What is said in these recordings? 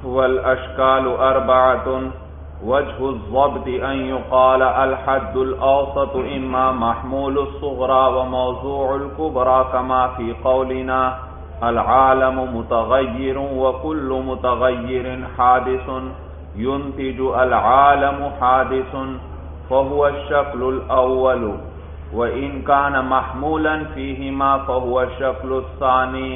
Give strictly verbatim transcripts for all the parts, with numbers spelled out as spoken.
والاشکال اربعۃ وجه الضبط ان يقال الحد الاوسط اما محمول الصغرى وموضوع الكبرى كما في قولنا العالم متغیر وكل متغیر حادث ينتج العالم حادث فهو الشکل الاول وإن كان محمولا فيهما فهو الشکل الثانی۔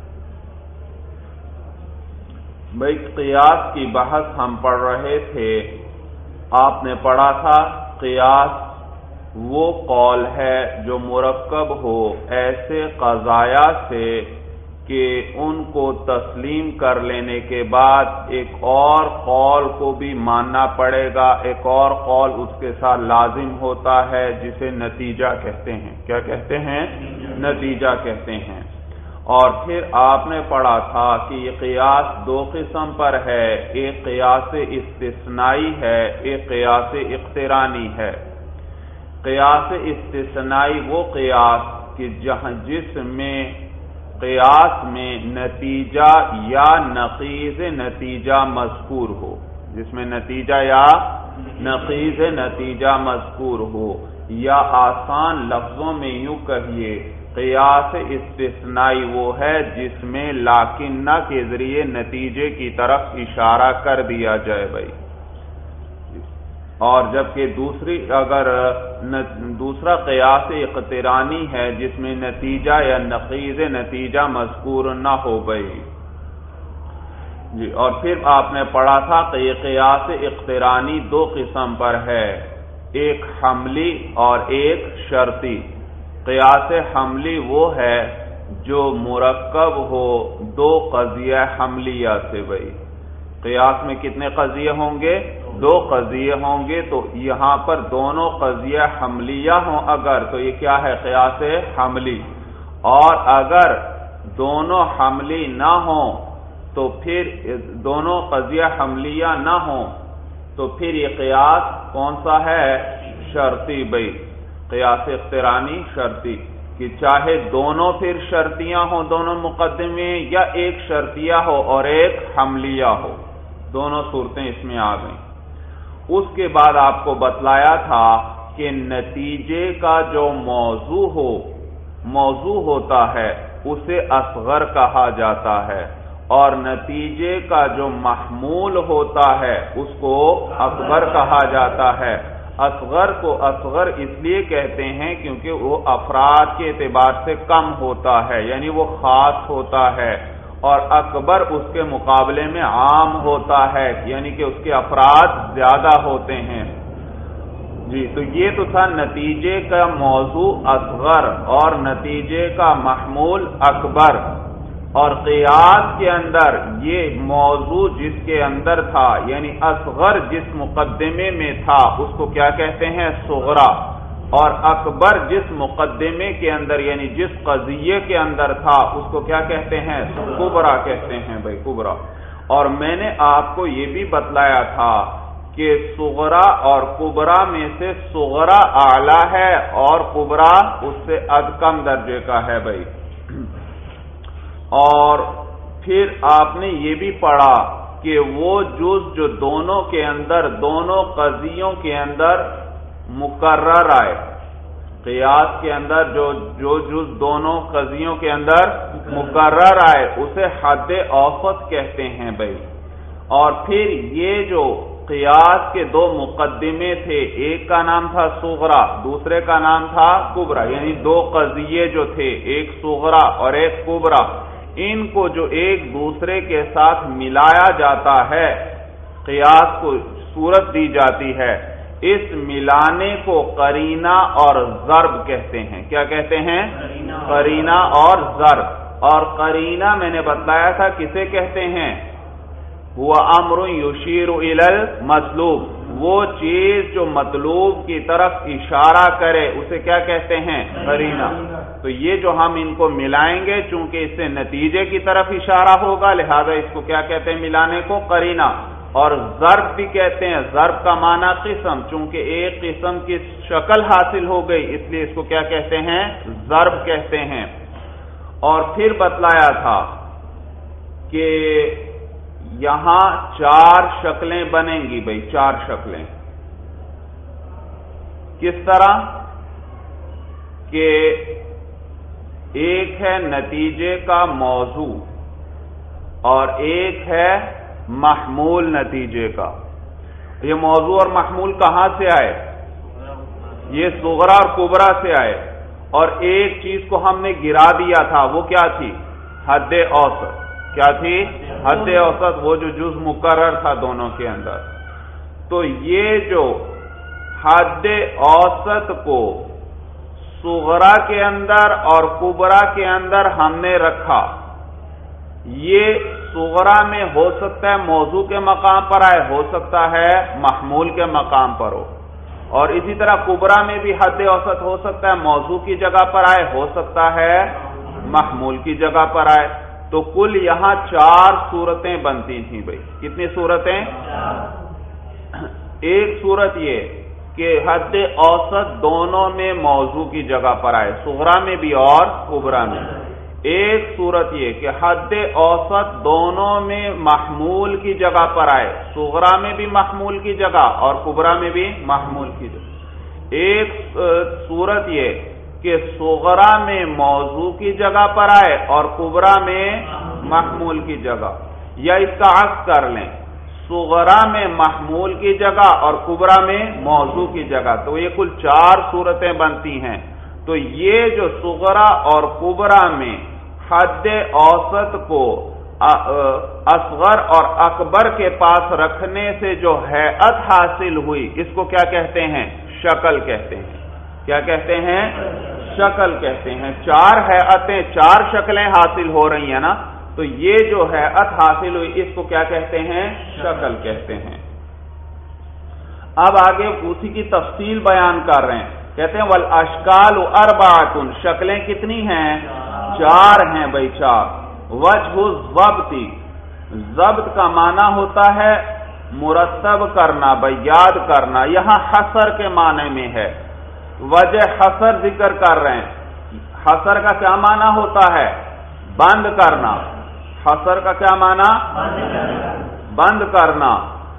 بھئی قیاس کی بحث ہم پڑھ رہے تھے، آپ نے پڑھا تھا قیاس وہ قول ہے جو مرکب ہو ایسے قضایا سے کہ ان کو تسلیم کر لینے کے بعد ایک اور قول کو بھی ماننا پڑے گا، ایک اور قول اس کے ساتھ لازم ہوتا ہے، جسے نتیجہ کہتے ہیں۔ کیا کہتے ہیں؟ نتیجہ کہتے ہیں۔ اور پھر آپ نے پڑھا تھا کہ یہ قیاس دو قسم پر ہے، ایک قیاس استثنائی ہے، ایک قیاس اقترانی ہے۔ قیاس استثنائی وہ قیاس کہ جہاں جس میں قیاس میں نتیجہ یا نقیض نتیجہ مذکور ہو، جس میں نتیجہ یا نقیض نتیجہ مذکور ہو، یا آسان لفظوں میں یوں کہیے قیاس استثنائی وہ ہے جس میں لاکنہ کے ذریعے نتیجے کی طرف اشارہ کر دیا جائے بھائی، اور جبکہ دوسری اگر دوسرا قیاس اقترانی ہے جس میں نتیجہ یا نقیض نتیجہ مذکور نہ ہو بھائی جی۔ اور پھر آپ نے پڑھا تھا کہ یہ قیاس اقترانی دو قسم پر ہے، ایک حملی اور ایک شرطی۔ قیاس حملی وہ ہے جو مرکب ہو دو قضیہ حملیہ سے بھائی۔ قیاس میں کتنے قضیے ہوں گے؟ دو قضیے ہوں گے، تو یہاں پر دونوں قضیہ حملیہ ہوں اگر، تو یہ کیا ہے؟ قیاس حملی۔ اور اگر دونوں حملی نہ ہوں تو پھر دونوں قضیہ حملیہ نہ ہوں تو پھر یہ قیاس کون سا ہے؟ شرطی بھائی۔ قیاس اقترانی شرطی، کہ چاہے دونوں پھر شرطیاں ہوں دونوں مقدمے، یا ایک شرطیہ ہو اور ایک حملیہ ہو، دونوں صورتیں اس میں آ گئیں۔ اس کے بعد آپ کو بتلایا تھا کہ نتیجے کا جو موضوع ہو موضوع ہوتا ہے اسے اصغر کہا جاتا ہے، اور نتیجے کا جو محمول ہوتا ہے اس کو اکبر کہا جاتا ہے۔ اصغر کو اصغر اس لیے کہتے ہیں کیونکہ وہ افراد کے اعتبار سے کم ہوتا ہے، یعنی وہ خاص ہوتا ہے، اور اکبر اس کے مقابلے میں عام ہوتا ہے، یعنی کہ اس کے افراد زیادہ ہوتے ہیں جی۔ تو یہ تو تھا نتیجے کا موضوع اصغر اور نتیجے کا محمول اکبر، اور قیاس کے اندر یہ موضوع جس کے اندر تھا یعنی اصغر جس مقدمے میں تھا اس کو کیا کہتے ہیں؟ صغرا، اور اکبر جس مقدمے کے اندر یعنی جس قضیے کے اندر تھا اس کو کیا کہتے ہیں؟ کبرا کہتے ہیں بھائی، کبرا۔ اور میں نے آپ کو یہ بھی بتلایا تھا کہ صغرا اور کبرا میں سے صغرا اعلیٰ ہے اور کبرا اس سے اد کم درجے کا ہے بھائی۔ اور پھر آپ نے یہ بھی پڑھا کہ وہ جز جو دونوں کے اندر دونوں قضیوں کے اندر مقرر آئے، قیاس کے اندر جو جو جز دونوں قضیوں کے اندر مقرر آئے اسے حد اوسط کہتے ہیں بھائی۔ اور پھر یہ جو قیاس کے دو مقدمے تھے، ایک کا نام تھا صغرا دوسرے کا نام تھا کبرا، یعنی دو قضیے جو تھے ایک صغرا اور ایک کبرا، ان کو جو ایک دوسرے کے ساتھ ملایا جاتا ہے، قیاس کو صورت دی جاتی ہے، اس ملانے کو قرینہ اور ضرب کہتے ہیں۔ کیا کہتے ہیں؟ قرینہ اور ضرب۔ اور قرینہ میں نے بتلایا تھا کسے کہتے ہیں؟ ہوا امر یشیر الی المطلوب، وہ چیز جو مطلوب کی طرف اشارہ کرے اسے کیا کہتے ہیں؟ قرینہ۔ تو یہ جو ہم ان کو ملائیں گے چونکہ اس سے نتیجے کی طرف اشارہ ہوگا لہذا اس کو کیا کہتے ہیں؟ ملانے کو قرینہ۔ اور ضرب بھی کہتے ہیں، ضرب کا معنی قسم، چونکہ ایک قسم کی شکل حاصل ہو گئی اس لیے اس کو کیا کہتے ہیں؟ ضرب کہتے ہیں۔ اور پھر بتلایا تھا کہ یہاں چار شکلیں بنیں گی بھائی، چار شکلیں. کس طرح کہ ایک ہے نتیجے کا موضوع اور ایک ہے محمول نتیجے کا. یہ موضوع اور محمول کہاں سے آئے؟ یہ صغرا اور کبرا سے آئے. اور ایک چیز کو ہم نے گرا دیا تھا، وہ کیا تھی؟ حد اوسط. کیا تھی؟ حد اوسط، وہ جو جز مقرر تھا دونوں کے اندر. تو یہ جو حد اوسط کو صغرا کے اندر اور کبرا کے اندر ہم نے رکھا، یہ صغرا میں ہو سکتا ہے موضوع کے مقام پر آئے، ہو سکتا ہے محمول کے مقام پر ہو، اور اسی طرح کبرا میں بھی حد اوسط ہو سکتا ہے موضوع کی جگہ پر آئے، ہو سکتا ہے محمول کی جگہ پر آئے. تو کل یہاں چار صورتیں بنتی تھیں بھائی. کتنی صورتیں؟ ایک صورت یہ کہ حد اوسط دونوں میں موضوع کی جگہ پر آئے، صغرا میں بھی اور کبرا میں. ایک صورت یہ کہ حد اوسط دونوں میں محمول کی جگہ پر آئے، صغرا میں بھی محمول کی جگہ اور کبرا میں بھی محمول کی جگہ. ایک صورت یہ کہ صغرا میں موضوع کی جگہ پر آئے اور کبرا میں محمول کی جگہ، یا اس کا عکس کر لیں، صغرا میں محمول کی جگہ اور کبرا میں موضوع کی جگہ. تو یہ کل چار صورتیں بنتی ہیں. تو یہ جو صغرا اور کبرا میں حد اوسط کو اصغر اور اکبر کے پاس رکھنے سے جو ہیئت حاصل ہوئی، اس کو کیا کہتے ہیں؟ شکل کہتے ہیں. کیا کہتے ہیں؟ شکل کہتے ہیں. چار ہیئتیں، چار شکلیں حاصل ہو رہی ہیں نا، تو یہ جو ہیئت حاصل ہوئی اس کو کیا کہتے ہیں؟ شکل کہتے ہیں. اب آگے اسی کی تفصیل بیان کر رہے ہیں. کہتے ہیں والاشکال اربعۃ، شکلیں کتنی ہیں؟ چار ہیں بھائی، چار. وجہ الضبط، ضبط کا معنی ہوتا ہے مرتب کرنا بھائی، یاد کرنا. یہاں حصر کے معنی میں ہے. وجہ حصر ذکر کر رہے ہیں. حصر کا کیا معنی ہوتا ہے؟ بند کرنا. حصر کا کیا معنی؟ بند کرنا.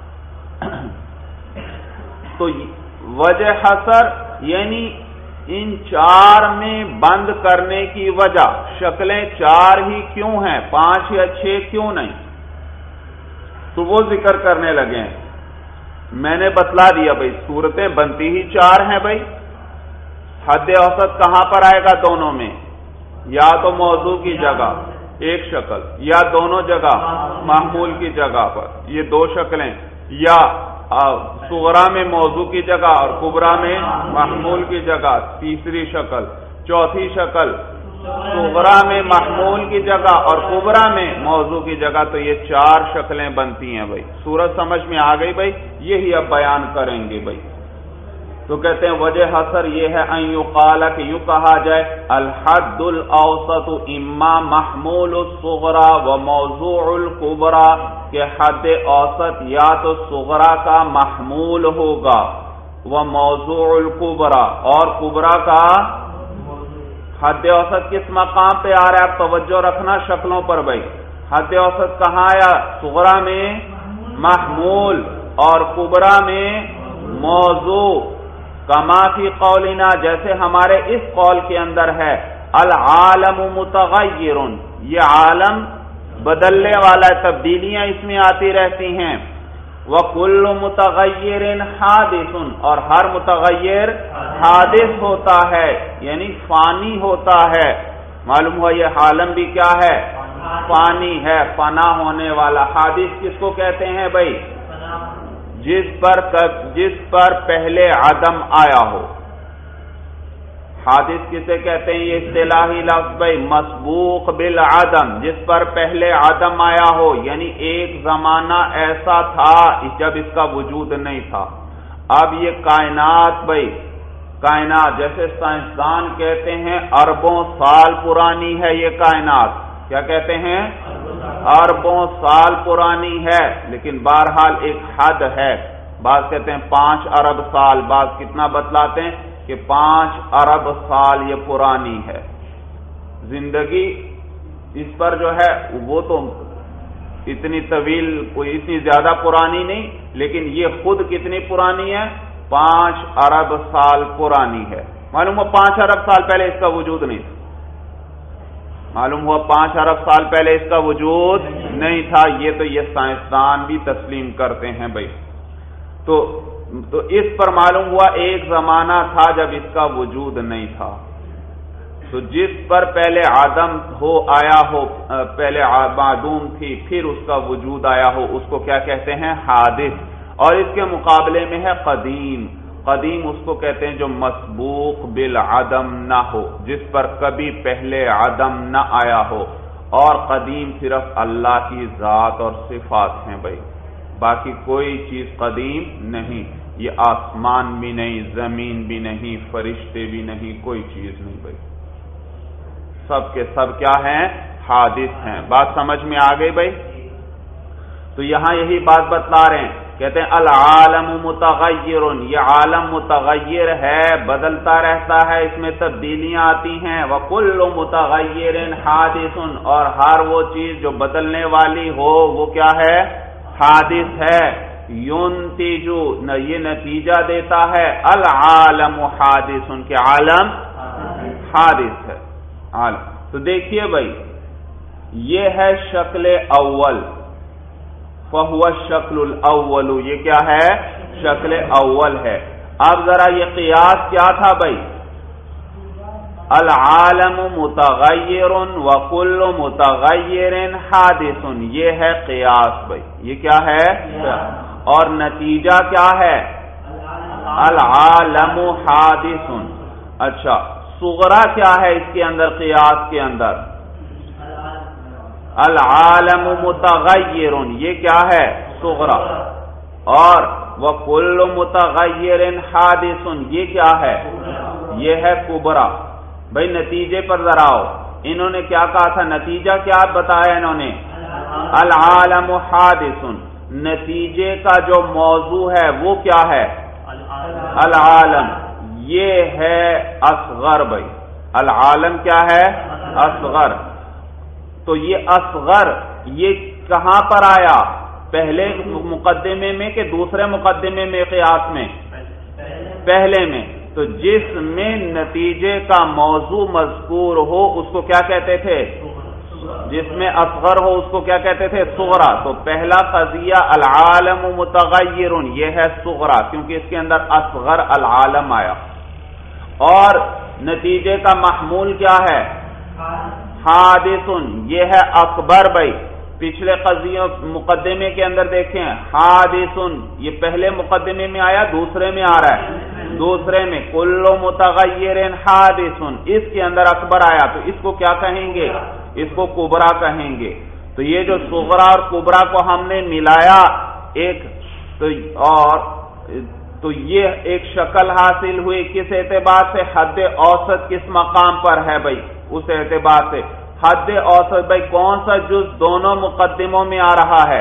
تو وجہ حصر یعنی ان چار میں بند کرنے کی وجہ، شکلیں چار ہی کیوں ہیں، پانچ یا چھ کیوں نہیں؟ تو وہ ذکر کرنے لگے ہیں. میں نے بتلا دیا بھائی، صورتیں بنتی ہی چار ہیں بھائی. حد اوسط کہاں پر آئے گا دونوں میں؟ یا تو موضوع کی جگہ ایک شکل، یا دونوں جگہ محمول کی جگہ پر، یہ دو شکلیں، یا صغرا میں موضوع کی جگہ اور کبرا میں محمول کی جگہ تیسری شکل. چوتھی شکل صغرا میں محمول کی جگہ اور کبرا میں موضوع کی جگہ. تو یہ چار شکلیں بنتی ہیں بھائی. صورت سمجھ میں آ گئی بھائی؟ یہی اب بیان کریں گے بھائی. تو کہتے ہیں وجہ حصر یہ ہے ان یقال، کہ یوں کہا جائے الحد الاوسط اما محمول الصغرا و موضوع الکبرا، کہ حد اوسط یا تو صغرا کا محمول ہوگا و موضوع الکبرا، اور کبرا کا. حد اوسط کس مقام پہ آ رہا ہے؟ آپ توجہ رکھنا شکلوں پر بھائی. حد اوسط کہاں آیا؟ صغرا میں محمول اور کبرا میں موضوع. کما فی قولنا، جیسے ہمارے اس قول کے اندر ہے العالم متغیر، یہ عالم بدلنے والا، تبدیلیاں اس میں آتی رہتی ہیں. وکل متغیر حادث، اور ہر متغیر حادث ہوتا ہے یعنی فانی ہوتا ہے. معلوم ہوا یہ عالم بھی کیا ہے؟ فانی ہے، فنا ہونے والا. حادث کس کو کہتے ہیں بھائی؟ جس پر جس پر پہلے عدم آیا ہو. حادث کسے کہتے ہیں؟ یہ اصطلاحی لفظ بھائی، مسبوق بالعدم، جس پر پہلے عدم آیا ہو، یعنی ایک زمانہ ایسا تھا جب اس کا وجود نہیں تھا. اب یہ کائنات بھائی، کائنات جیسے سائنسدان کہتے ہیں اربوں سال پرانی ہے یہ کائنات. کیا کہتے ہیں؟ اربوں سال پرانی ہے، لیکن بہرحال ایک حد ہے. بعض کہتے ہیں پانچ ارب سال، بعض کتنا بتلاتے ہیں کہ پانچ ارب سال یہ پرانی ہے. زندگی اس پر جو ہے وہ تو اتنی طویل، کوئی اتنی زیادہ پرانی نہیں، لیکن یہ خود کتنی پرانی ہے؟ پانچ ارب سال پرانی ہے۔ معلوم ہوا پانچ ارب سال پہلے اس کا وجود نہیں تھا، معلوم ہوا پانچ ارب سال پہلے اس کا وجود نہیں تھا۔ یہ تو یہ سائنسدان بھی تسلیم کرتے ہیں بھائی۔ تو تو اس پر معلوم ہوا ایک زمانہ تھا جب اس کا وجود نہیں تھا۔ تو جس پر پہلے عدم ہو آیا ہو، پہلے معدوم تھی پھر اس کا وجود آیا ہو، اس کو کیا کہتے ہیں؟ حادث۔ اور اس کے مقابلے میں ہے قدیم۔ قدیم اس کو کہتے ہیں جو مسبوق بالعدم نہ ہو، جس پر کبھی پہلے عدم نہ آیا ہو۔ اور قدیم صرف اللہ کی ذات اور صفات ہیں بھائی، باقی کوئی چیز قدیم نہیں۔ یہ آسمان بھی نہیں، زمین بھی نہیں، فرشتے بھی نہیں، کوئی چیز نہیں بھائی، سب کے سب کیا ہیں؟ حادث ہیں۔ بات سمجھ میں آ گئی بھائی؟ تو یہاں یہی بات بتلا رہے ہیں، کہتے ہیں العالم متغیر، یہ عالم متغیر ہے، بدلتا رہتا ہے، اس میں تبدیلیاں آتی ہیں۔ وَكُلُّ مُتَغَيِّرٍ حَادِثٌ، اور ہر وہ چیز جو بدلنے والی ہو وہ کیا ہے؟ حادث ہے۔ يُنْتِجُ، یہ نتیجہ دیتا ہے، العالم حادث، کہ عالم حادث ہے عالم۔ تو دیکھیے بھائی، یہ ہے شکل اول، فَهُوَ الشَّكْلُ الْأَوَّلُ، یہ کیا ہے؟ شکل اول ہے۔ اب ذرا یہ قیاس کیا تھا بھائی؟ العالم متغیر وکل متغیر حادث، یہ ہے قیاس بھائی، یہ کیا ہے؟ اور نتیجہ کیا ہے؟ العالم حادث۔ اچھا، صغرا کیا ہے اس کے اندر؟ قیاس کے اندر العالم متغیر، یہ کیا ہے؟ صغرا۔ اور وکل متغیر حادث، یہ کیا ہے؟ یہ ہے کبرا۔ بھائی نتیجے پر ذرا آؤ، انہوں نے کیا کہا تھا؟ نتیجہ کیا بتایا انہوں نے؟ العالم حادث۔ نتیجے کا جو موضوع ہے وہ کیا ہے؟ العالم۔ یہ ہے اصغر بھائی، العالم کیا ہے؟ اصغر۔ تو یہ اصغر یہ کہاں پر آیا؟ پہلے مقدمے میں کہ دوسرے مقدمے میں قیاس میں؟ پہلے میں۔ تو جس میں نتیجے کا موضوع مذکور ہو اس کو کیا کہتے تھے؟ جس میں اصغر ہو اس کو کیا کہتے تھے؟ صغرا۔ تو پہلا قضیہ العالم متغیر، یہ ہے صغرا، کیونکہ اس کے اندر اصغر العالم آیا۔ اور نتیجے کا محمول کیا ہے؟ حادث، یہ ہے اکبر بھائی۔ پچھلے قضیوں مقدمے کے اندر دیکھیں، حادث یہ پہلے مقدمے میں آیا، دوسرے میں آ رہا ہے، دوسرے میں کل متغیر حادث، اس کے اندر اکبر آیا، تو اس کو کیا کہیں گے؟ اس کو کبرا کہیں گے۔ تو یہ جو صغرا اور کبرا کو ہم نے ملایا ایک، تو اور تو یہ ایک شکل حاصل ہوئی، کس اعتبار سے؟ حد اوسط کس مقام پر ہے بھائی؟ اس اعتبار سے حد اوسط بھائی کون سا جز دونوں مقدموں میں آ رہا ہے؟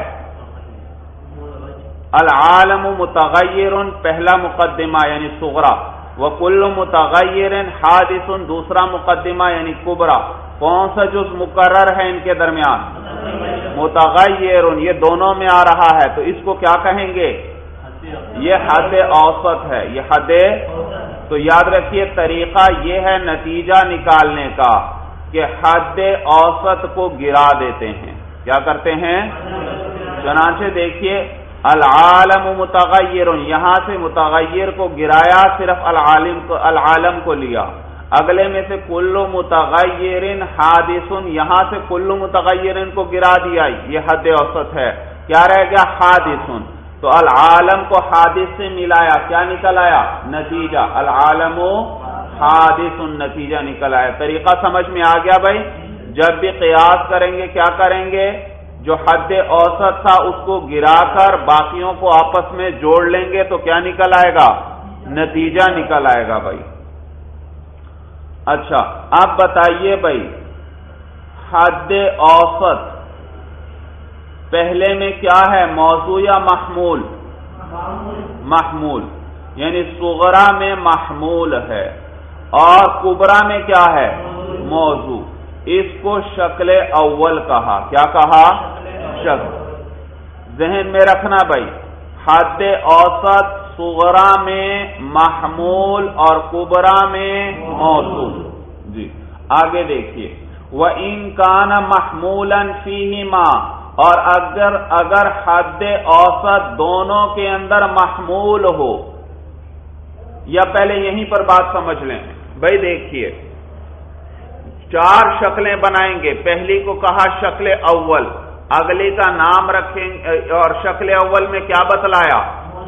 العالم متغیر پہلا مقدمہ یعنی صغرا، وکل متغیر حادث دوسرا مقدمہ یعنی کبرا۔ کون سا جز مقرر ہے ان کے درمیان؟ متغیر، یہ دونوں میں آ رہا ہے، تو اس کو کیا کہیں گے؟ یہ حد اوسط ہے، یہ حد۔ تو یاد رکھیے طریقہ یہ ہے نتیجہ نکالنے کا کہ حد اوسط کو گرا دیتے ہیں۔ کیا کرتے ہیں؟ چنانچہ دیکھیے العالم متغیر، یہاں سے متغیر کو گرایا، صرف العالم کو العالم کو لیا۔ اگلے میں سے کل متغیر حادث، یہاں سے کل متغیر کو گرا دیا، یہ حد اوسط ہے۔ کیا رہ گیا؟ حادث۔ تو العالم کو حادث سے ملایا، کیا نکل آیا؟ نتیجہ العالم حادث، نتیجہ نکل آیا۔ طریقہ سمجھ میں آ گیا بھائی؟ جب بھی قیاس کریں گے کیا کریں گے؟ جو حد اوسط تھا اس کو گرا کر باقیوں کو آپس میں جوڑ لیں گے تو کیا نکل آئے گا؟ نتیجہ نکل آئے گا بھائی۔ اچھا اب بتائیے بھائی، حد اوسط پہلے میں کیا ہے؟ موضوع یا محمول؟ محمول، یعنی صغرا میں محمول ہے اور کبرا میں کیا ہے؟ موضوع۔ اس کو شکل اول کہا۔ کیا کہا؟ شکل ذہن میں رکھنا بھائی، حد اوسط صغرا میں محمول اور کبرا میں موصول. جی آگے دیکھیے، وَإِن كَانَ مَحْمُولًا فِيهِمَا، اور اگر اگر حد اوسط دونوں کے اندر محمول ہو. یا پہلے یہیں پر بات سمجھ لیں بھائی، دیکھیے چار شکلیں بنائیں گے. پہلی کو کہا شکل اول، اگلی کا نام رکھیں، اور شکل اول میں کیا بتلایا؟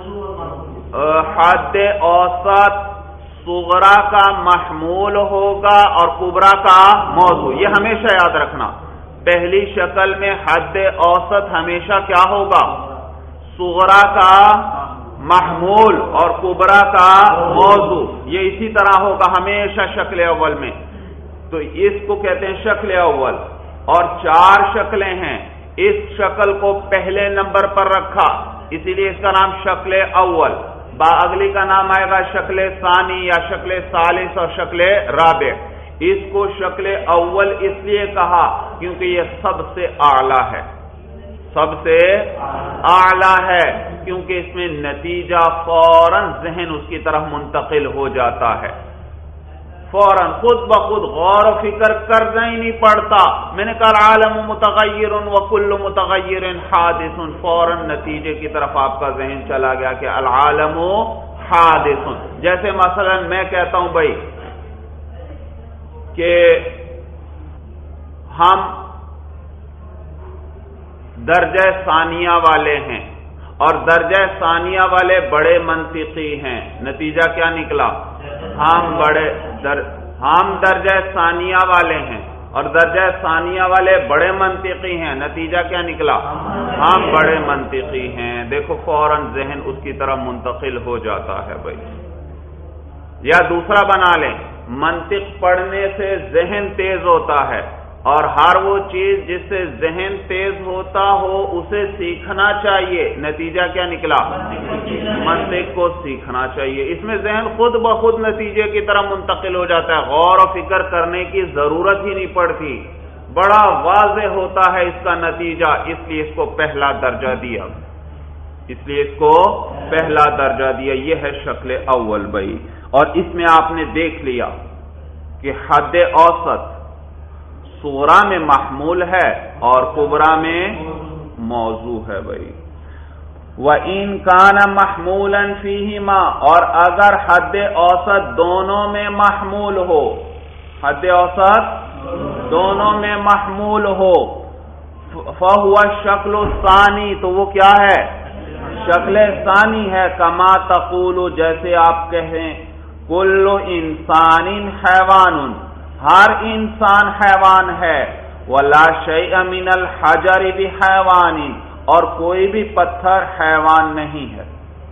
حد اوسط صغرا کا محمول ہوگا اور کبرا کا موضوع. یہ ہمیشہ یاد رکھنا، پہلی شکل میں حد اوسط ہمیشہ کیا ہوگا؟ صغرا کا محمول اور کبرا کا موضوع. یہ اسی طرح ہوگا ہمیشہ شکل اول میں. تو اس کو کہتے ہیں شکل اول. اور چار شکلیں ہیں، اس شکل کو پہلے نمبر پر رکھا، اسی لیے اس کا نام شکل اول. با اگلی کا نام آئے گا شکل ثانی یا شکل ثالث اور شکل رابع. اس کو شکل اول اس لیے کہا کیونکہ یہ سب سے اعلیٰ ہے، سب سے اعلیٰ ہے، کیونکہ اس میں نتیجہ فوراً ذہن اس کی طرف منتقل ہو جاتا ہے، فوراً خود بخود غور و فکر کرنا ہی نہیں پڑتا. میں نے کہا العالم متغیر وکل متغیر حادث، فوراً نتیجے کی طرف آپ کا ذہن چلا گیا کہ العالم حادث. جیسے مثلا میں کہتا ہوں بھائی کہ ہم درجہ ثانیہ والے ہیں اور درجہ ثانیہ والے بڑے منطقی ہیں. نتیجہ کیا نکلا؟ ہم بڑے در ہم درجہ ثانیہ والے ہیں اور درجہ ثانیہ والے بڑے منطقی ہیں. نتیجہ کیا نکلا؟ ہم بڑے منطقی ہیں. دیکھو فوراً ذہن اس کی طرف منتقل ہو جاتا ہے بھائی. یا دوسرا بنا لیں، منطق پڑھنے سے ذہن تیز ہوتا ہے، اور ہر وہ چیز جس سے ذہن تیز ہوتا ہو اسے سیکھنا چاہیے. نتیجہ کیا نکلا؟ منطق کو سیکھنا چاہیے. اس میں ذہن خود بخود نتیجے کی طرف منتقل ہو جاتا ہے، غور و فکر کرنے کی ضرورت ہی نہیں پڑتی، بڑا واضح ہوتا ہے اس کا نتیجہ. اس لیے اس کو پہلا درجہ دیا، اس لیے اس کو پہلا درجہ دیا. یہ ہے شکل اول بھائی. اور اس میں آپ نے دیکھ لیا کہ حد اوسط صغرا میں محمول ہے اور کبرا میں موضوع ہے بھائی. وَإِن كَانَ مَحْمُولًا فِيهِمَا، اور اگر حد اوسط دونوں میں محمول ہو، حد اوسط دونوں میں محمول ہو، فَهُوَ الشَّكْلُ الثَّانِي، تو وہ کیا ہے؟ شکل ثانی ہے. کما تقول، جیسے آپ کہیں کل انسان حیوان، ہر انسان حیوان ہے. ولا شیء من الحجر بحیوان، اور کوئی بھی پتھر حیوان نہیں ہے.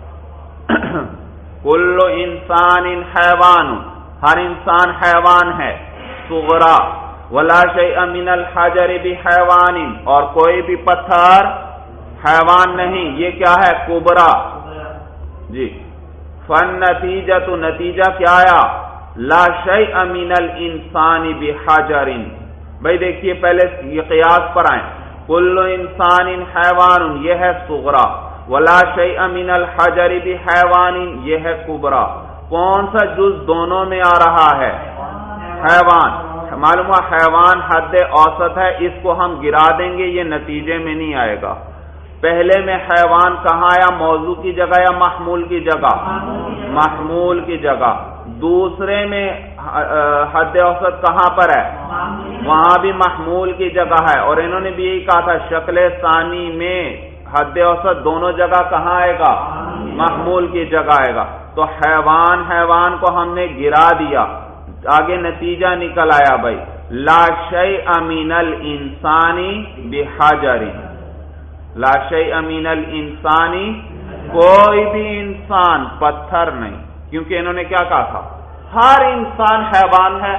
کل انسان حیوان، ہر انسان حیوان ہے صغرا. ولا شیء من الحجر بحیوان، اور کوئی بھی پتھر حیوان نہیں. یہ کیا ہے؟ کبرا. جی فالنتیجہ، تو نتیجہ کیا آیا؟ لا شیء من الانسان بحجر. بھائی دیکھیے پہلے یہ قیاس پر آئیں. کل انسان حیوان، یہ ہے صغرا. ولا شیء من الحجر بحیوان، یہ ہے کبرا. کون سا جز دونوں میں آ رہا ہے؟ حیوان. معلوم ہوا حیوان حد اوسط ہے، اس کو ہم گرا دیں گے، یہ نتیجے میں نہیں آئے گا. پہلے میں حیوان کہاں آیا؟ موضوع کی جگہ یا محمول کی جگہ؟ محمول کی جگہ. دوسرے میں حد اوسط کہاں پر ہے؟ وہاں بھی محمول کی جگہ ہے. اور انہوں نے بھی یہی کہا تھا شکل ثانی میں حد اوسط دونوں جگہ کہاں آئے گا؟ محمول کی جگہ آئے گا. تو حیوان حیوان کو ہم نے گرا دیا. آگے نتیجہ نکل آیا بھائی لا شیء من الانسان بحجر. لا شیء من الانسان، کوئی بھی انسان پتھر نہیں. کیونکہ انہوں نے کیا کہا تھا؟ ہر انسان حیوان ہے.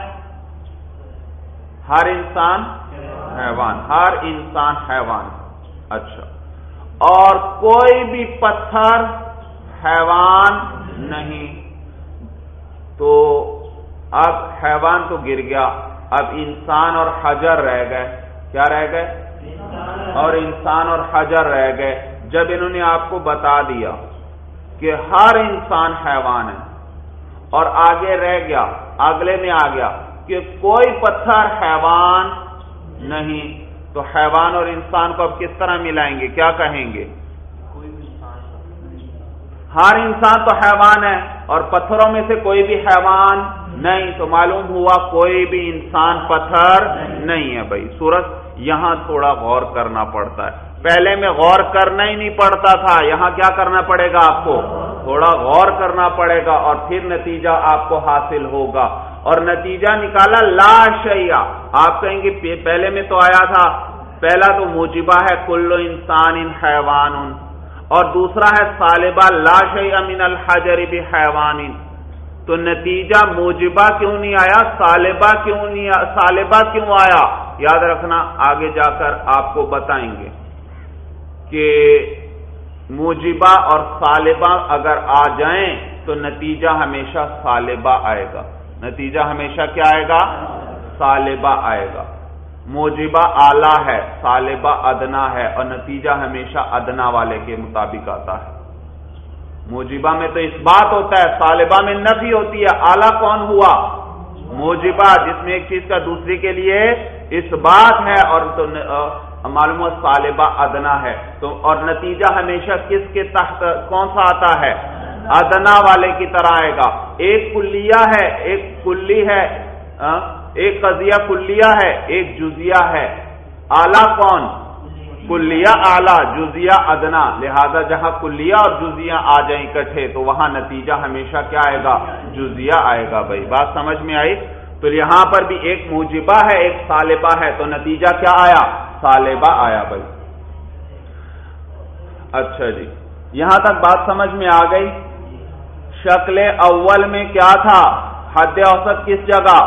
ہر انسان حیوان، ہر انسان حیوان. اچھا، اور کوئی بھی پتھر حیوان نہیں. تو اب حیوان تو گر گیا، اب انسان اور حجر رہ گئے. کیا رہ گئے؟ اور انسان اور حجر رہ گئے. جب انہوں نے آپ کو بتا دیا کہ ہر انسان حیوان ہے اور آگے رہ گیا، اگلے میں آ گیا کہ کوئی پتھر حیوان نہیں، تو حیوان اور انسان کو اب کس طرح ملائیں گے؟ کیا کہیں گے؟ ہر انسان تو حیوان ہے اور پتھروں میں سے کوئی بھی حیوان نہیں، تو معلوم ہوا کوئی بھی انسان پتھر نہیں ہے. بھائی سورج یہاں تھوڑا غور کرنا پڑتا ہے، پہلے میں غور کرنا ہی نہیں پڑتا تھا، یہاں کیا کرنا پڑے گا آپ کو؟ تھوڑا غور کرنا پڑے گا اور پھر نتیجہ آپ کو حاصل ہوگا. اور نتیجہ نکالا لا شیء. آپ کہیں گے پہلے میں تو آیا تھا، پہلا تو موجبہ ہے کل انسان حیوان، اور دوسرا ہے ثالبہ لا شیء من الحجر بحیوان. تو نتیجہ موجبہ کیوں نہیں آیا، ثالبہ کیوں نہیں ثالبہ کیوں آیا؟ یاد رکھنا آگے جا کر آپ کو بتائیں گے کہ موجبہ اور ثالبہ اگر آ جائیں تو نتیجہ ہمیشہ ثالبہ آئے گا. نتیجہ ہمیشہ کیا آئے گا؟ ثالبہ آئے گا. موجبہ اعلیٰ ہے، ثالبہ ادنا ہے، اور نتیجہ ہمیشہ ادنا والے کے مطابق آتا ہے. موجبہ میں تو اس بات ہوتا ہے، ثالبہ میں نفی ہوتی ہے. اعلیٰ کون ہوا؟ موجبہ، جس میں ایک چیز کا دوسری کے لیے اس بات ہے، اور تو معلوم ہے ثالبہ ادنا ہے. تو اور نتیجہ ہمیشہ کس کے تحت کون سا آتا ہے؟ ادنا والے کی طرح آئے گا. ایک کلیہ ہے، ایک کلی ہے، ایک قضیہ کلیہ ہے، ایک جزیہ ہے. اعلیٰ کون؟ کلیہ اعلیٰ، جزیہ ادنا. لہذا جہاں کلیہ اور جزیہ آ جائیں اکٹھے تو وہاں نتیجہ ہمیشہ کیا آئے گا؟ جزیہ آئے گا. بھائی بات سمجھ میں آئی؟ تو یہاں پر بھی ایک موجبہ ہے، ایک ثالبہ ہے، تو نتیجہ کیا آیا؟ ثالبہ آیا. بھائی اچھا جی، یہاں تک بات سمجھ میں آ گئی. شکل اول میں کیا تھا؟ حد اوسط کس جگہ؟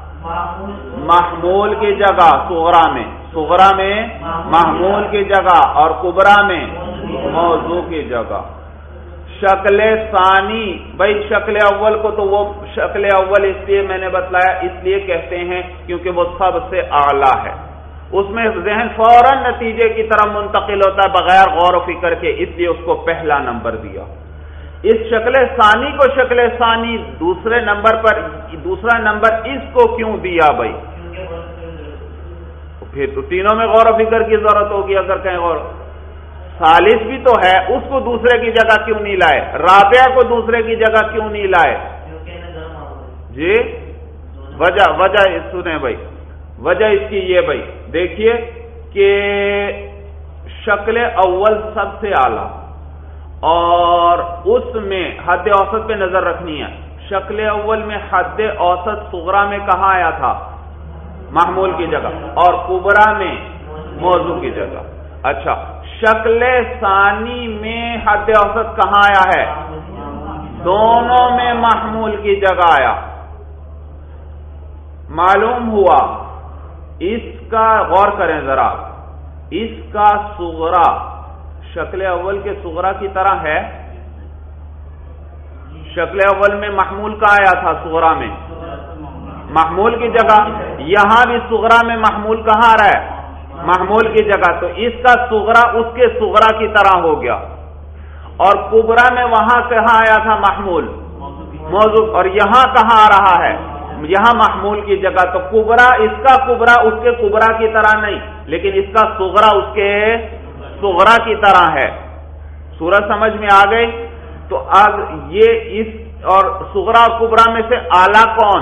محمول کی جگہ. صغرا میں صغرا میں محمول کی جگہ، اور کبرا میں موضوع کی جگہ. شکل ثانی، بھائی شکل اول کو تو وہ شکل اول اس لیے میں نے بتلایا، اس لیے کہتے ہیں کیونکہ وہ سب سے اعلیٰ ہے. اس میں ذہن فوراً نتیجے کی طرف منتقل ہوتا ہے بغیر غور و فکر کے، اس لیے اس کو پہلا نمبر دیا. اس شکل ثانی کو شکل ثانی دوسرے نمبر پر، دوسرا نمبر اس کو کیوں دیا؟ بھائی پھر تو تینوں میں غور و فکر کی ضرورت ہوگی. اگر کہیں غور، ثالث بھی تو ہے، اس کو دوسرے کی جگہ کیوں نہیں لائے؟ رابعہ کو دوسرے کی جگہ کیوں نہیں لائے؟ جی وجہ وجہ سنیں بھائی، وجہ اس کی یہ بھائی دیکھیے کہ شکل اول سب سے اعلیٰ، اور اس میں حد اوسط پہ نظر رکھنی ہے. شکل اول میں حد اوسط صغرا میں کہاں آیا تھا؟ محمول کی جگہ، اور کبرا میں موضوع کی جگہ. اچھا، شکل ثانی میں حد اوسط کہاں آیا ہے؟ دونوں میں محمول کی جگہ آیا. معلوم ہوا اس کا، غور کریں ذرا، اس کا صغرا شکل اول کے صغرا کی طرح ہے. شکل اول میں محمول کا آیا تھا، صغرا میں محمول کی جگہ. یہاں بھی صغرا میں محمول کہاں آ رہا ہے؟ محمول کی جگہ. تو اس کا صغرا اس کے صغرا کی طرح ہو گیا. اور کبرا میں وہاں کہاں آیا تھا؟ محمول موضوع. اور یہاں کہاں آ رہا ہے؟ یہاں محمول کی جگہ. تو کبرا، اس کا کبرا اس کے کبرا کی طرح نہیں، لیکن اس کا صغرا اس کے صغرا کی طرح ہے. سورج سمجھ میں آ گئی؟ تو اب یہ اس اور صغرا اور کبرا میں سے اعلیٰ کون؟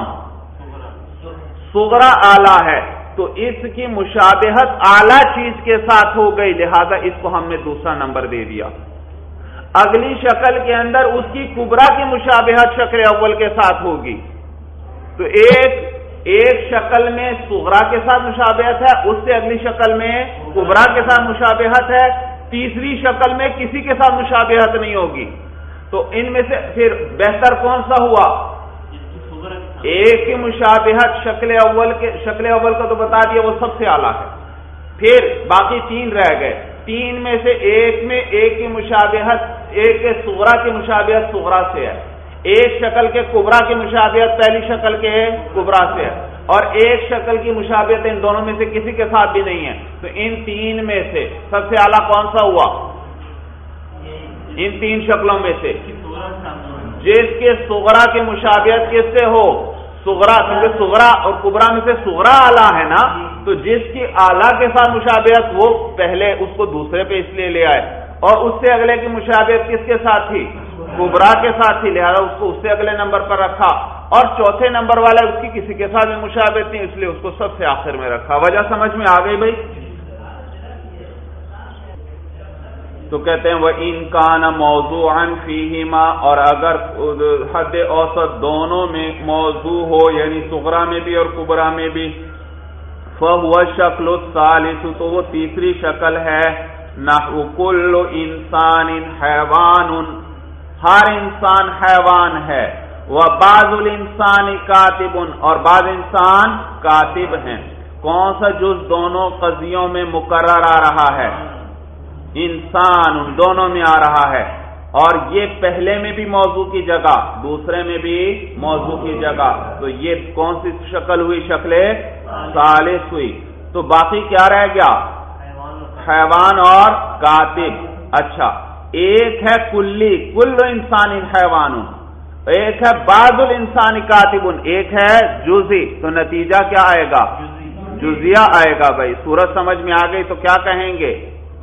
صغرا اعلیٰ ہے. تو اس کی مشابہت اعلیٰ چیز کے ساتھ ہو گئی، لہذا اس کو ہم نے دوسرا نمبر دے دیا. اگلی شکل کے اندر اس کی کبرا کی مشابہت شکل اول کے ساتھ ہوگی. تو ایک ایک شکل میں صغرا کے ساتھ مشابہت ہے، اس سے اگلی شکل میں کبرا کے ساتھ مشابہت ہے، تیسری شکل میں کسی کے ساتھ مشابہت نہیں ہوگی. تو ان میں سے پھر بہتر کون سا ہوا؟ ایک کی مشابہت شکل اول کے، شکل اول کا تو بتا دیا وہ سب سے اعلیٰ ہے. پھر باقی تین رہ گئے. تین میں سے ایک میں ایک کی مشابہت، ایک کے صغرا کی مشابہت صغرا سے ہے، ایک شکل کے کبرا کی مشابہت پہلی شکل کے کبرا سے ہے. اور ایک شکل کی مشابہت ان دونوں میں سے کسی کے ساتھ بھی نہیں ہے، تو ان تین میں سے سب سے اعلیٰ کون سا ہوا؟ ان تین شکلوں میں سے جس کے صغرا کی مشابہت کس سے ہو؟ صغرا، کیونکہ صغرا اور کبرا میں سے صغرا اعلیٰ ہے نا، تو جس کی اعلیٰ کے ساتھ مشابہت وہ پہلے اس کو دوسرے پہ اس لیے لے آئے، اور اس سے اگلے کی مشابہت کس کے ساتھ تھی؟ کبرا کے ساتھ تھی، لہذا اس کو اس سے اگلے نمبر پر رکھا، اور چوتھے نمبر والا اس کی کسی کے ساتھ بھی مشابہت نہیں، اس لیے اس کو سب سے آخر میں رکھا۔ وجہ سمجھ میں آ گئی بھائی؟ تو کہتے ہیں وَإِن كَانَ مَوْضُوعًا فِيهِمَا، اور اگر حد اوسط دونوں میں موضوع ہو، یعنی صغرا میں بھی اور کبرا میں بھی، فَهُوَ الشَّكْلُ الثَّالِثُ، تو وہ تیسری شکل ہے، نَحْوُ كُلُّ إِنسَانٍ حَيْوَانٌ، ہر انسان حیوان ہے، وَبَعْضُ الْإِنسَانِ كَاتِبٌ، اور بعض انسان کاتب ہیں۔ کون سا جز دونوں قضیوں میں مقرر آ رہا ہے؟ انسان، ان دونوں میں آ رہا ہے، اور یہ پہلے میں بھی موضوع کی جگہ، دوسرے میں بھی موضوع کی جگہ، تو یہ کون سی شکل ہوئی؟ شکل ثالث ہوئی۔ تو باقی کیا رہ گیا؟ حیوان اور کاتب۔ اچھا، ایک ہے کلی، کل انسان حیوان، ایک ہے بعض الانسان کاتب، ایک ہے جزئی، تو نتیجہ کیا آئے گا؟ جزیہ آئے گا۔ بھائی صورت سمجھ میں آ گئی تو کیا کہیں گے؟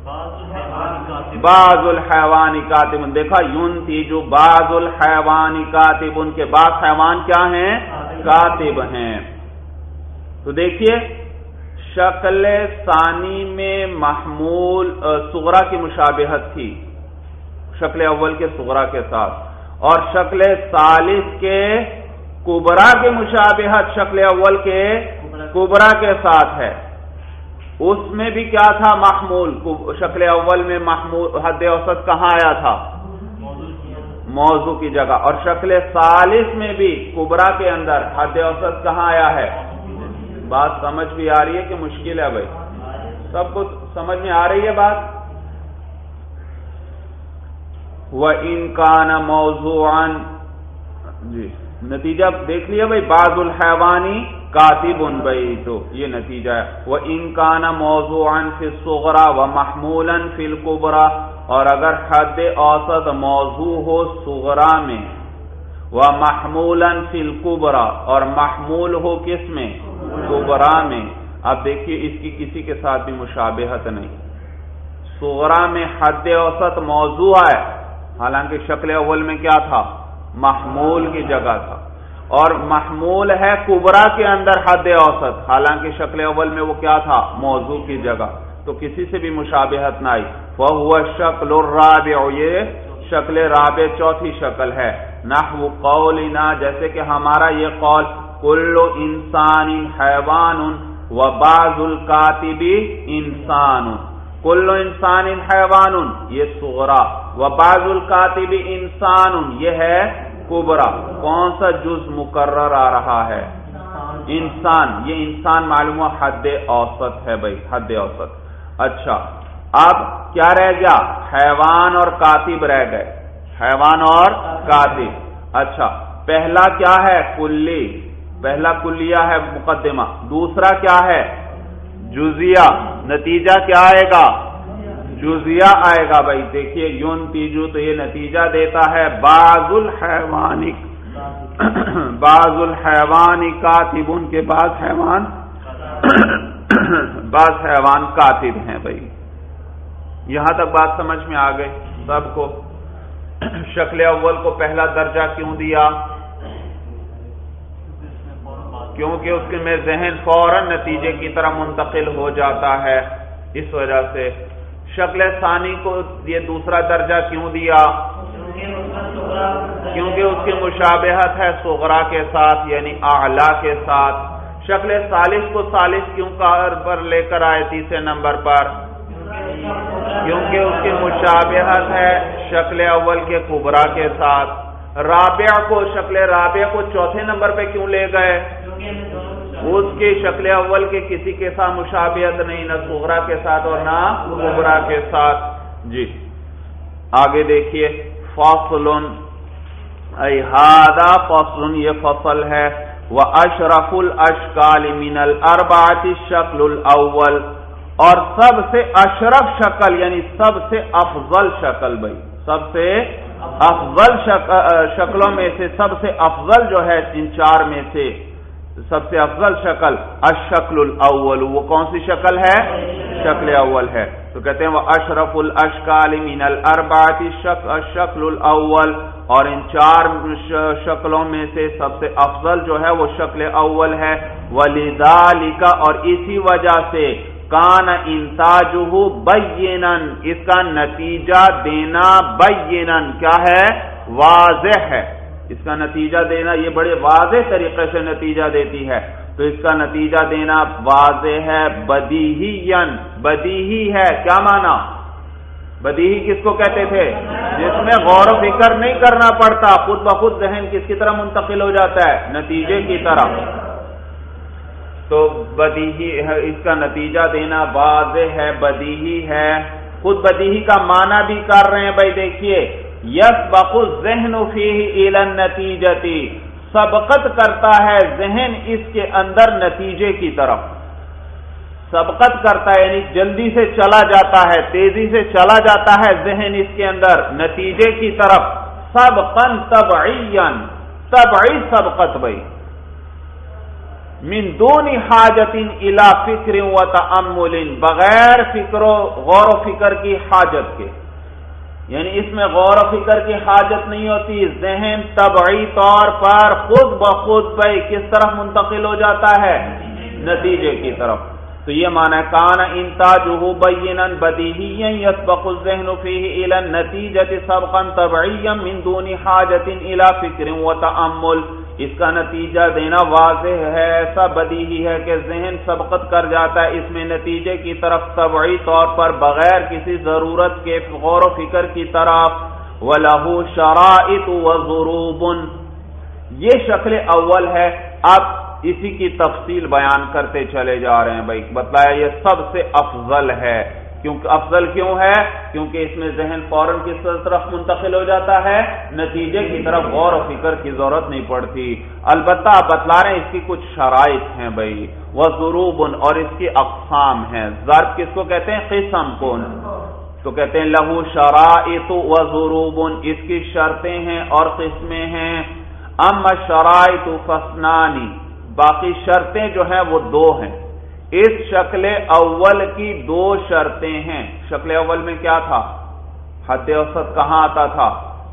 بعض الحیوان کاتب، دیکھا ینتج بعض الحیوان کاتب، ان کے بعض حیوان کیا ہیں؟ کاتب ہیں۔ تو دیکھیے شکل ثانی میں محمول صغرا کی مشابہت تھی شکل اول کے صغرا کے ساتھ، اور شکل ثالث کے کبرا کی مشابہت شکل اول کے کبرا کے ساتھ ہے۔ اس میں بھی کیا تھا؟ محمول، شکل اول میں محمول حد اوسط کہاں آیا تھا؟ موضوع کی جگہ، اور شکل ثالث میں بھی کبرا کے اندر حد اوسط کہاں آیا ہے؟ بات سمجھ بھی آ رہی ہے کہ مشکل ہے بھائی؟ سب کو سمجھ میں آ رہی ہے بات؟ وَإِن كَانَ مَوْضُوعًا، جی نتیجہ دیکھ لیا بھائی، بعض الحیوانی کاتب، بھائی تو یہ نتیجہ ہے۔ وَإِن كَانَ مَوْضُوعًا فِي الصُّغْرَى وَمَحْمُولًا فِي الْكُبْرَى، اور اگر حد اوسط موضوع ہو صغرا میں، وَمَحْمُولًا فِي الْكُبْرَى، اور محمول ہو کس میں؟ کبرا میں۔ اب دیکھیے اس کی کسی کے ساتھ بھی مشابہت نہیں، صغرا میں حد اوسط موضوع ہے، حالانکہ شکل اول میں کیا تھا؟ محمول کی جگہ تھا، اور محمول ہے کبرا کے اندر حد اوسط، حالانکہ شکل اول میں وہ کیا تھا؟ موضوع کی جگہ، تو کسی سے بھی مشابہت نہ آئی۔ فَهُوَ الشَّكْلُ الرَّابِعُ، یہ شکل رابع چوتھی شکل ہے۔ نحو قولنا، جیسے کہ ہمارا یہ قول، کل انسان حیوان وبعض الکاتب انسان، کل انسان حیوان یہ صغرا، وبعض الکاتب انسان یہ ہے کبرا۔ کون سا جز مقرر آ رہا ہے؟ انسان، یہ انسان معلوم حد اوسط ہے بھائی، حد اوسط۔ اچھا اب کیا رہ گیا؟ حیوان اور کاتب رہ گئے، حیوان اور کاتب۔ اچھا پہلا کیا ہے؟ کلی، پہلا کلیہ ہے مقدمہ، دوسرا کیا ہے؟ جزیہ، نتیجہ کیا آئے گا؟ جزیہ آئے گا بھائی۔ دیکھیے ینتجو، تو یہ نتیجہ دیتا ہے بعض الحیوان، بعض الحیوان کاتب، ان کے بعض حیوان بعض حیوان کاتب ہیں بھائی۔ یہاں تک بات سمجھ میں آ گئی سب کو؟ شکل اول کو پہلا درجہ کیوں دیا؟ کیونکہ اس کے میں ذہن فوراً نتیجے کی طرح منتقل ہو جاتا ہے، اس وجہ سے۔ شکل ثانی کو یہ دوسرا درجہ کیوں دیا؟ کیونکہ اس کی مشابہت ہے صغرا کے ساتھ، یعنی اعلی کے ساتھ۔ شکل ثالث کو ثالث کیوں پر لے کر آئے تیسرے نمبر پر؟ کیونکہ اس کی مشابہت ہے شکل اول کے کبرا کے ساتھ۔ رابع کو، شکل رابع کو چوتھے نمبر پہ کیوں لے گئے؟ اس کی شکل اول کے کسی کے ساتھ مشابہت نہیں، نہ صغرا کے ساتھ اور نہ کبرا کے ساتھ۔ جی آگے دیکھیے، فصل، ای ھذا فصل، یہ فصل ہے، وَأَشْرَفُ الْأَشْكَالِ مِنَ الْأَرْبَعَةِ الشَّكْلُ الْأَوَّلِ، اور سب سے اشرف شکل یعنی سب سے افضل شکل، بھائی سب سے افضل شکلوں میں سے سب سے افضل جو ہے ان چار میں سے سب سے افضل شکل الشکل الاول، وہ کون سی شکل ہے؟ شکل اول ہے۔ تو کہتے ہیں وہ اشرف الاشکال من الاربعۃ الشکل الاول، اور ان چار شکلوں میں سے سب سے افضل جو ہے وہ شکل اول ہے۔ ولذالک، اور اسی وجہ سے کان انتاجہ بینا، اس کا نتیجہ دینا بینا کیا ہے؟ واضح ہے۔ اس کا نتیجہ دینا یہ بڑے واضح طریقے سے نتیجہ دیتی ہے، تو اس کا نتیجہ دینا واضح ہے، بدیہیاً، بدیہی ہے۔ کیا معنی؟ بدیہی کس کو کہتے تھے؟ جس میں غور و فکر نہیں کرنا پڑتا، خود بخود ذہن کس کی طرح منتقل ہو جاتا ہے؟ نتیجے کی طرف۔ تو بدیہی ہے، اس کا نتیجہ دینا واضح ہے، بدیہی ہے۔ خود بدیہی کا معنی بھی کر رہے ہیں بھائی، دیکھیے یسبق الذہن فیہ الی النتیجۃ، سبقت کرتا ہے ذہن اس کے اندر نتیجے کی طرف، سبقت کرتا ہے یعنی جلدی سے چلا جاتا ہے، تیزی سے چلا جاتا ہے ذہن اس کے اندر نتیجے کی طرف، سبقا طبعیا، طبعی سبقت بھائی، من دون حاجت الی فکر و تأمل، بغیر فکر و غور و فکر کی حاجت کے، یعنی اس میں غور و فکر کی حاجت نہیں ہوتی، ذہن طبعی طور پر خود بخود بھائی کس طرف منتقل ہو جاتا ہے؟ نتیجے کی طرف۔ تو یہ معنی ہے کان انتاجہ بینا بدیہیا یسبق الذہن فیہ الی النتیجۃ سبقا طبعیا من دون حاجت الی فکر و تأمل، اس کا نتیجہ دینا واضح ہے، ایسا بدیہی ہے کہ ذہن سبقت کر جاتا ہے اس میں نتیجے کی طرف طبعی طور پر بغیر کسی ضرورت کے غور و فکر کی طرف۔ وَلَهُ شَرَائِطُ وَضُرُوبٌ، یہ شکل اول ہے۔ اب اسی کی تفصیل بیان کرتے چلے جا رہے ہیں بھائی، بتلایا یہ سب سے افضل ہے، کیونکہ افضل کیوں ہے؟ کیونکہ اس میں ذہن فوراً کس طرف منتقل ہو جاتا ہے؟ نتیجے کی طرف، غور و فکر کی ضرورت نہیں پڑتی۔ البتہ آپ بتلا رہے ہیں اس کی کچھ شرائط ہیں بھائی، وضروب، اور اس کی اقسام ہیں۔ ضرب کس کو کہتے ہیں؟ قسم کو، تو کہتے ہیں لہو شرائط وضروب، اس کی شرطیں ہیں اور قسمیں ہیں۔ اما الشرائط فاثنان، باقی شرطیں جو ہیں وہ دو ہیں۔ اس شکل اول کی دو شرطیں ہیں۔ شکل اول میں کیا تھا؟ حد اوسط کہاں آتا تھا؟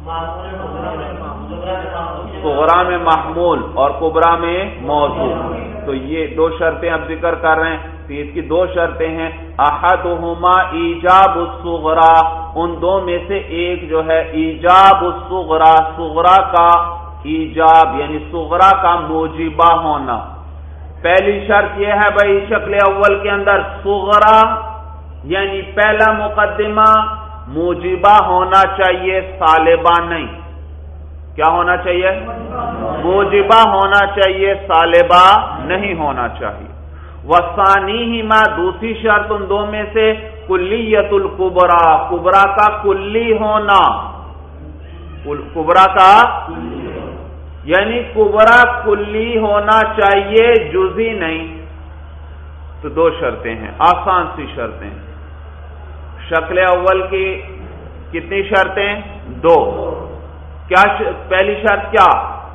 صغرا میں محمول اور کبرا میں موضوع، تو یہ دو شرطیں اب ذکر کر رہے ہیں۔ تو اس کی دو شرطیں ہیں، احدہما ایجاب الصغرا، ان دو میں سے ایک جو ہے ایجاب الصغرا، صغرا کا ایجاب یعنی صغرا کا موجبہ ہونا۔ پہلی شرط یہ ہے بھائی شکل اول کے اندر صغرا یعنی پہلا مقدمہ موجبہ ہونا چاہیے، سالبہ نہیں۔ کیا ہونا چاہیے؟ موجبہ ہونا چاہیے، سالبہ نہیں ہونا چاہیے۔ وثانیہما، دوسری شرط ان دو میں سے کلیت الکبرا، کبرا کا کلی ہونا، کبرا کا یعنی کبرا کلی ہونا چاہیے، جزئی نہیں۔ تو دو شرطیں ہیں، آسان سی شرطیں۔ شکل اول کی کتنی شرطیں؟ دو۔ کیا پہلی شرط کیا؟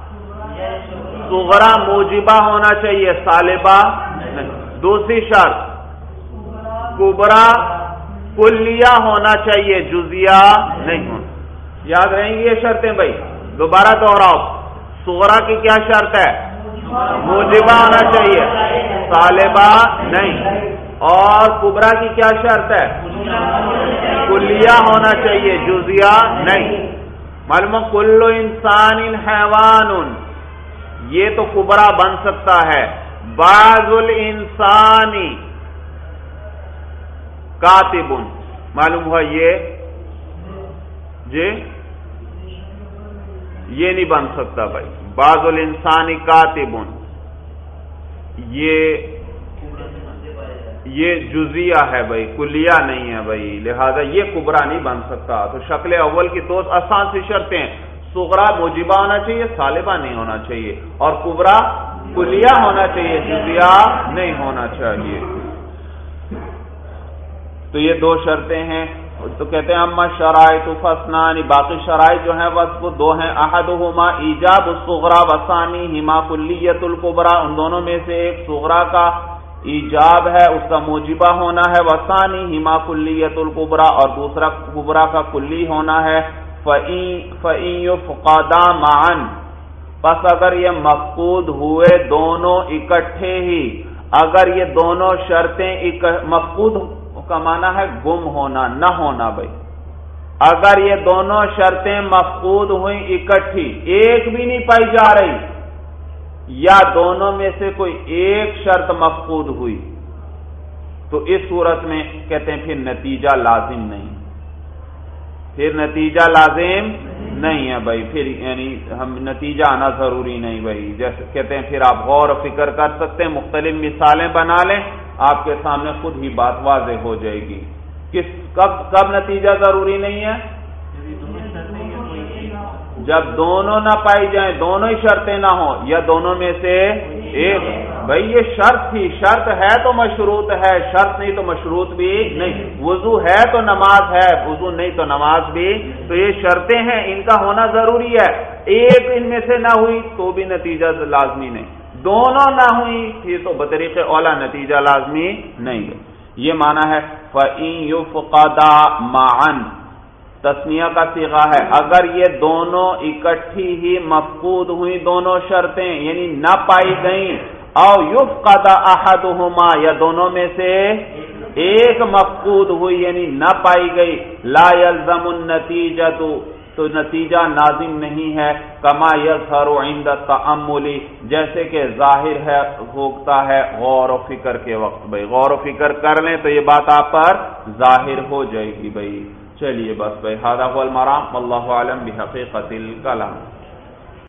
صغرا موجبہ ہونا چاہیے، سالبہ نہیں۔ دوسری شرط کبرا کلیہ ہونا چاہیے، جزیہ نہیں ہونا۔ یاد رہیں گی یہ شرطیں بھائی؟ دوبارہ دوہراؤ، صغرا کی کیا شرط ہے؟ موجبہ ہونا چاہیے، سالبہ نہیں، اور کبرا کی کیا شرط ہے؟ کلیہ ہونا چاہیے، جزیہ نہیں۔ معلوم کل انسان حیوان، یہ تو کبرا بن سکتا ہے۔ بعض الانسان کاتب، معلوم ہوا یہ جی یہ نہیں بن سکتا بھائی۔ بعض الانسان کاتب، یہ یہ جزیہ ہے بھائی، کلیہ نہیں ہے بھائی، لہذا یہ کبرا نہیں بن سکتا۔ تو شکل اول کی دو آسان سی شرطیں، صغرا موجبہ ہونا چاہیے، سالبہ نہیں ہونا چاہیے، اور کبرا کلیہ ہونا چاہیے، جزیہ نہیں ہونا چاہیے۔ تو یہ دو شرطیں ہیں۔ تو کہتے ہیں اما شرائط فاسنان، باقی شرائط جو ہیں بس وہ دو ہیں، احدہما ایجاب الصغرى وثانیہما کلیۃ الکبریٰ، ان دونوں میں سے ایک صغرا کا ایجاب ہے، اس کا موجبہ ہونا ہے، وثانیہما کلیۃ الکبریٰ، اور دوسرا کبریٰ کا کلی ہونا ہے۔ فَإِن يُفْقَدَا مَعًا، پس اگر یہ مفقود ہوئے دونوں اکٹھے ہی، اگر یہ دونوں شرطیں مفقود کا معنی ہے گم ہونا، نہ ہونا بھائی، اگر یہ دونوں شرطیں مفقود ہوئیں اکٹھی، ایک بھی نہیں پائی جا رہی، یا دونوں میں سے کوئی ایک شرط مفقود ہوئی، تو اس صورت میں کہتے ہیں پھر نتیجہ لازم نہیں، پھر نتیجہ لازم نہیں ہے بھائی، پھر یعنی ہم نتیجہ آنا ضروری نہیں بھائی۔ جیسے کہتے ہیں پھر آپ غور و فکر کر سکتے ہیں، مختلف مثالیں بنا لیں، آپ کے سامنے خود ہی بات واضح ہو جائے گی۔ کس کب کب نتیجہ ضروری نہیں ہے؟ جب دونوں نہ پائی جائیں، دونوں ہی شرطیں نہ ہوں، یا دونوں میں سے ایک۔ بھائی یہ شرط تھی، شرط ہے تو مشروط ہے، شرط نہیں تو مشروط بھی نہیں، وضو ہے تو نماز ہے، وضو نہیں تو نماز بھی، تو یہ شرطیں ہیں، ان کا ہونا ضروری ہے، ایک ان میں سے نہ ہوئی تو بھی نتیجہ لازمی نہیں، دونوں نہ ہوئی پھر تو بطریق اولا نتیجہ لازمی نہیں ہے۔ یہ معنی ہے فَإِن يُفْقَدَا مَعًا، تسنیہ کا صیغہ ہے، اگر یہ دونوں اکٹھی ہی مفقود ہوئی دونوں شرطیں، یعنی نہ پائی گئیں، او یفقد احدہما، یا دونوں میں سے ایک مفقود ہوئی یعنی نہ پائی گئی، لا یلزم النتیجۃ، تو نتیجہ لازم نہیں ہے، کما یظہر عند التأمل، جیسے کہ ظاہر ہے ہوتا ہے غور و فکر کے وقت۔ بھائی غور و فکر کر لیں تو یہ بات آپ پر ظاہر ہو جائے گی بھائی۔ چلیے بس بھائی، ھذا هو المرام، واللہ اعلم بحقیقت الکلام۔